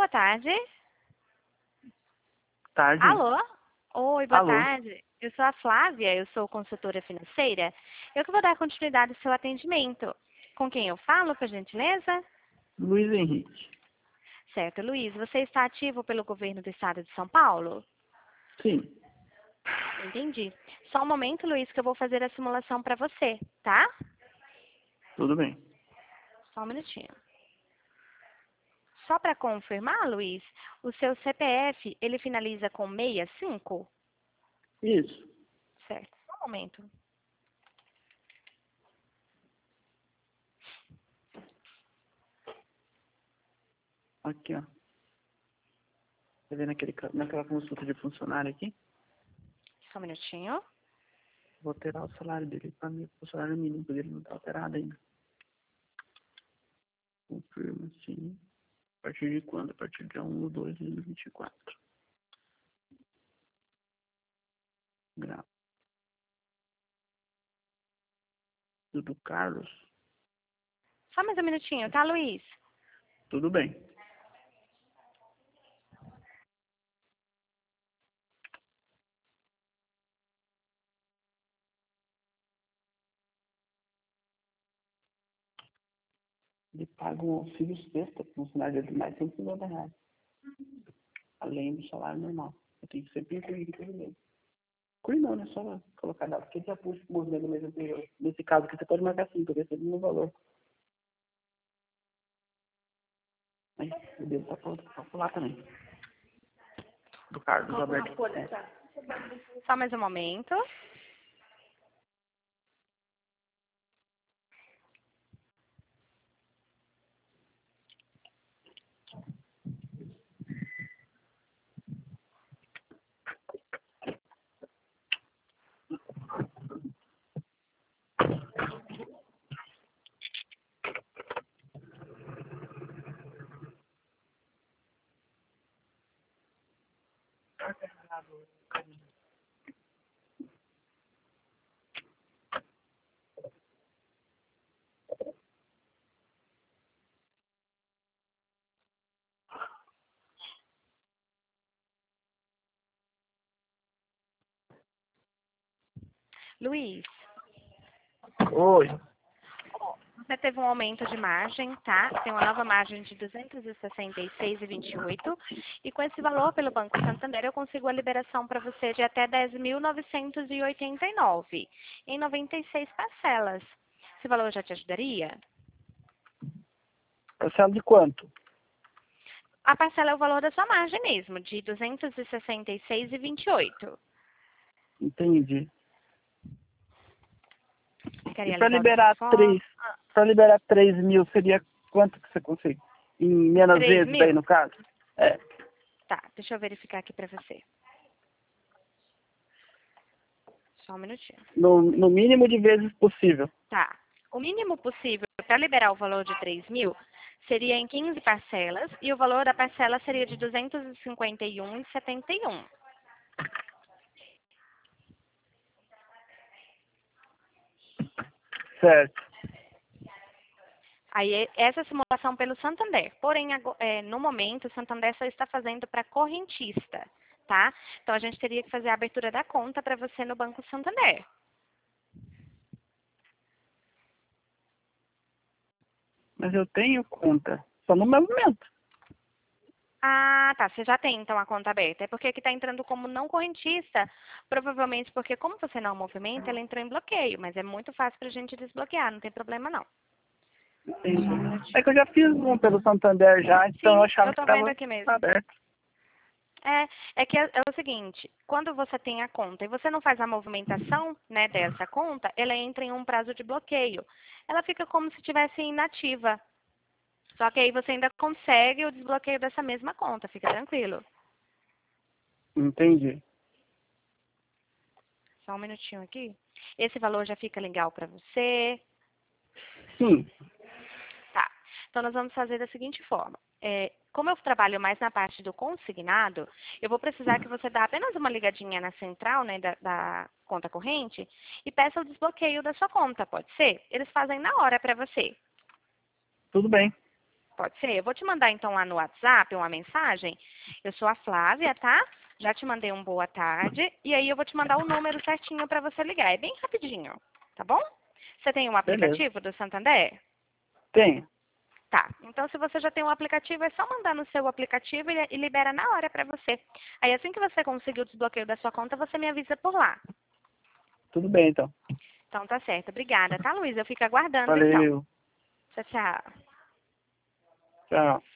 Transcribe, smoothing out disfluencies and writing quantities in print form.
boa tarde. Tarde. Alô? Oi, boa Alô. tarde. Eu sou a Flávia, eu sou consultora financeira. Eu que vou dar continuidade ao seu atendimento. Com quem eu falo, por gentileza? Luiz Henrique. Certo, Luiz, você está ativo pelo governo do estado de São Paulo? Sim. Entendi. Só um momento, Luiz, que eu vou fazer a simulação para você, tá? Tudo bem. Só um minutinho. Só para confirmar, Luiz, o seu CPF, ele finaliza com 65? Isso. Certo. Só um momento. Aqui, ó. Tá vendo naquela consulta de funcionário aqui? Só um minutinho. Vou alterar o salário dele para mim. O salário mínimo dele não tá alterado ainda. Confirma, sim. A partir de quando? A partir de 1/2/2024. Grau. Do Carlos. Só mais um minutinho, tá, Luiz? Tudo bem. Ele paga um auxílio sexta para funcionário de mais de R$ 150. Além do salário normal. Eu tenho que sempre incluir aquele mês. Incluir não, né? Só colocar dado. Porque ele já puxa o movimento do mês anterior. Nesse caso aqui, você pode marcar 5, porque você no valor. Aí, o dedo tá pra lá também. Do Carlos Alberto. Só mais um momento. Luiz, Oi. você teve um aumento de margem, tá? Tem uma nova margem de 266,28. E com esse valor pelo Banco Santander, eu consigo a liberação para você de até 10.989 em 96 parcelas. Esse valor já te ajudaria? Parcela de quanto? A parcela é o valor da sua margem mesmo, de 266,28. Entendi. E Queria para levar o liberar telefone. 3 mil seria quanto que você consegue? Em menos 3 vezes daí mil? no caso? É. Tá, deixa eu verificar aqui para você. Só um minutinho. No mínimo de vezes possível. Tá. O mínimo possível para liberar o valor de 3 mil seria em 15 parcelas e o valor da parcela seria de 251,71. Certo. Aí essa simulação pelo Santander. Porém, no momento, o Santander só está fazendo para correntista, tá? Então a gente teria que fazer a abertura da conta para você no Banco Santander. Mas eu tenho conta. Só no movimento. Ah, tá. Você já tem, então, a conta aberta. É porque aqui está entrando como não correntista, provavelmente porque, como você não movimenta, ela entrou em bloqueio. Mas é muito fácil para a gente desbloquear, não tem problema, não. Entendi. Só um minutinho. É que eu já fiz um pelo Santander já, então eu Sim, achava eu que tô vendo estava aqui mesmo. aberto. É que é o seguinte, quando você tem a conta e você não faz a movimentação, né, dessa conta, ela entra em um prazo de bloqueio. Ela fica como se estivesse inativa. Só que aí você ainda consegue o desbloqueio dessa mesma conta, fica tranquilo. Entendi. Só um minutinho aqui. Esse valor já fica legal para você? Sim. Tá. Então, nós vamos fazer da seguinte forma. Como eu trabalho mais na parte do consignado, eu vou precisar que você dê apenas uma ligadinha na central, né, da conta corrente e peça o desbloqueio da sua conta, pode ser? Eles fazem na hora para você. Tudo bem. Pode ser? Eu vou te mandar então lá no WhatsApp uma mensagem. Eu sou a Flávia, tá? Já te mandei um boa tarde. E aí eu vou te mandar o número certinho para você ligar. É bem rapidinho, tá bom? Você tem um Beleza. aplicativo do Santander? Tenho. Tá. Então, se você já tem um aplicativo, é só mandar no seu aplicativo e libera na hora para você. Aí, assim que você conseguir o desbloqueio da sua conta, você me avisa por lá. Tudo bem, então. Então, tá certo. Obrigada, tá, Luísa? Eu fico aguardando, então. Valeu. Tchau, tchau. Tchau.